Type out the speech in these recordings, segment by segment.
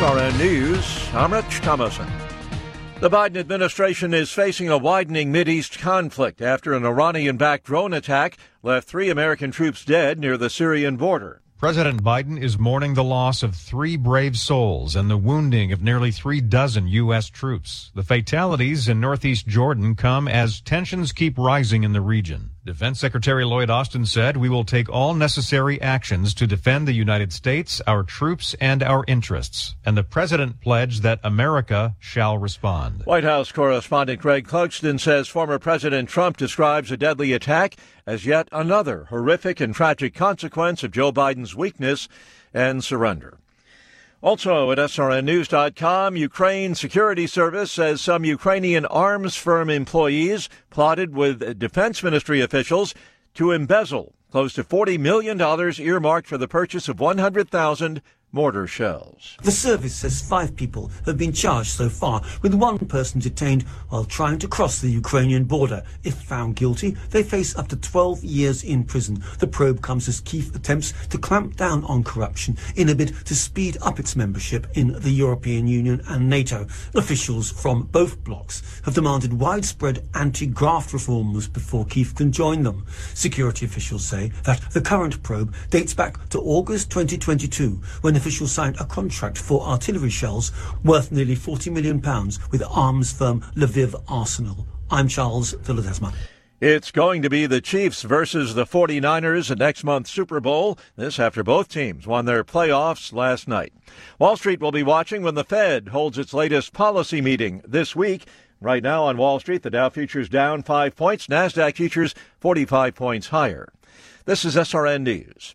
SRN News, I'm Rich Thomason. The Biden administration is facing a widening Mideast conflict after an Iranian-backed drone attack left 3 American troops dead near the Syrian border. President Biden is mourning the loss of 3 brave souls and the wounding of nearly 36 U.S. troops. The fatalities in northeast Jordan come as tensions keep rising in the region. Defense Secretary Lloyd Austin said, "We will take all necessary actions to defend the United States, our troops, and our interests." And the president pledged that America shall respond. White House correspondent Greg Clugston says former President Trump describes a deadly attack as yet another horrific and tragic consequence of Joe Biden's weakness and surrender. Also at srnnews.com, Ukraine Security Service says some Ukrainian arms firm employees plotted with defense ministry officials to embezzle close to $40 million earmarked for the purchase of 100,000 mortar shells. The service says 5 people have been charged so far, with 1 person detained while trying to cross the Ukrainian border. If found guilty, they face up to 12 years in prison. The probe comes as Kyiv attempts to clamp down on corruption in a bid to speed up its membership in the European Union and NATO. Officials from both blocs have demanded widespread anti-graft reforms before Kyiv can join them. Security officials say that the current probe dates back to August 2022, when officials signed a contract for artillery shells worth nearly £40 million with arms firm Lviv Arsenal. I'm Charles de Ledesma. It's going to be the Chiefs versus the 49ers at next month's Super Bowl. This after both teams won their playoffs last night. Wall Street will be watching when the Fed holds its latest policy meeting this week. Right now on Wall Street, the Dow futures down 5 points. NASDAQ futures 45 points higher. This is SRN News.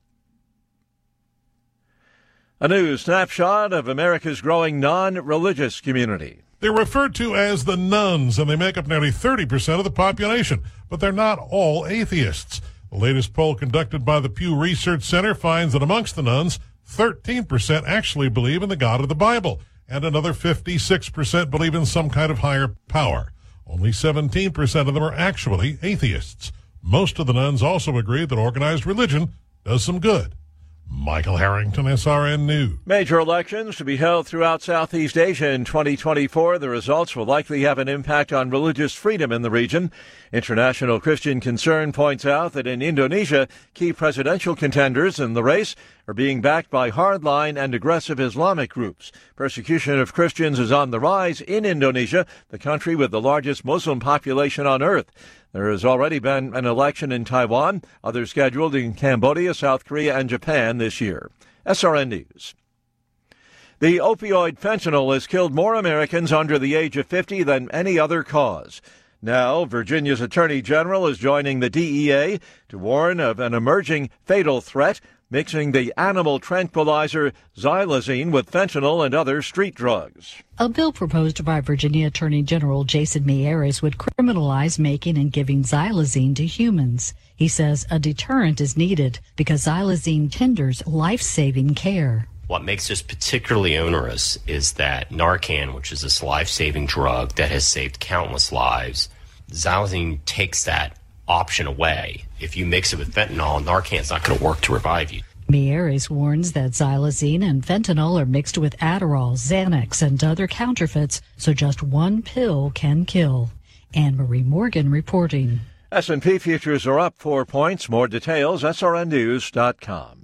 A new snapshot of America's growing non-religious community. They're referred to as the nuns, and they make up nearly 30% of the population, but they're not all atheists. The latest poll conducted by the Pew Research Center finds that amongst the nuns, 13% actually believe in the God of the Bible, and another 56% believe in some kind of higher power. Only 17% of them are actually atheists. Most of the nuns also agree that organized religion does some good. Michael Harrington, SRN News. Major elections to be held throughout Southeast Asia in 2024. The results will likely have an impact on religious freedom in the region. International Christian Concern points out that in Indonesia, key presidential contenders in the race are being backed by hardline and aggressive Islamic groups. Persecution of Christians is on the rise in Indonesia, the country with the largest Muslim population on earth. There has already been an election in Taiwan, others scheduled in Cambodia, South Korea, and Japan this year. SRN News. The opioid fentanyl has killed more Americans under the age of 50 than any other cause. Now, Virginia's Attorney General is joining the DEA to warn of an emerging fatal threat, mixing the animal tranquilizer xylazine with fentanyl and other street drugs. A bill proposed by Virginia Attorney General Jason Miyares would criminalize making and giving xylazine to humans. He says a deterrent is needed because xylazine hinders life-saving care. What makes this particularly onerous is that Narcan, which is this life-saving drug that has saved countless lives, xylazine takes that option away. If you mix it with fentanyl, Narcan's not going to work to revive you. Miyares warns that xylazine and fentanyl are mixed with Adderall, Xanax, and other counterfeits, so just one pill can kill. Anne-Marie Morgan reporting. S&P futures are up 4 points. More details, srnnews.com.